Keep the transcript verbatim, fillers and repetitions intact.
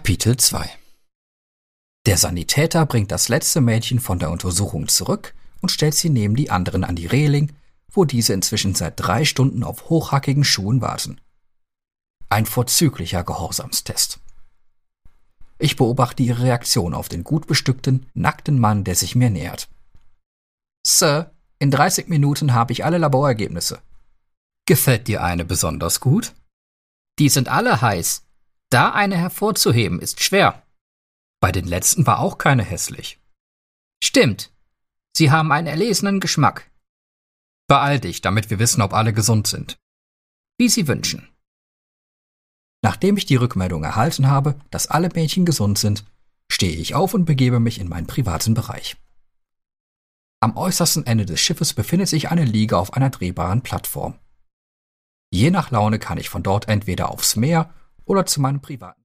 Kapitel zwei. Der Sanitäter bringt das letzte Mädchen von der Untersuchung zurück und stellt sie neben die anderen an die Reling, wo diese inzwischen seit drei Stunden auf hochhackigen Schuhen warten. Ein vorzüglicher Gehorsamstest. Ich beobachte ihre Reaktion auf den gut bestückten, nackten Mann, der sich mir nähert. »Sir, in dreißig Minuten habe ich alle Laborergebnisse.« »Gefällt dir eine besonders gut?« »Die sind alle heiß. Da eine hervorzuheben, ist schwer.« »Bei den letzten war auch keine hässlich.« »Stimmt. Sie haben einen erlesenen Geschmack.« »Beeil dich, damit wir wissen, ob alle gesund sind.« »Wie Sie wünschen.« Nachdem ich die Rückmeldung erhalten habe, dass alle Mädchen gesund sind, stehe ich auf und begebe mich in meinen privaten Bereich. Am äußersten Ende des Schiffes befindet sich eine Liege auf einer drehbaren Plattform. Je nach Laune kann ich von dort entweder aufs Meer oder zu meinem privaten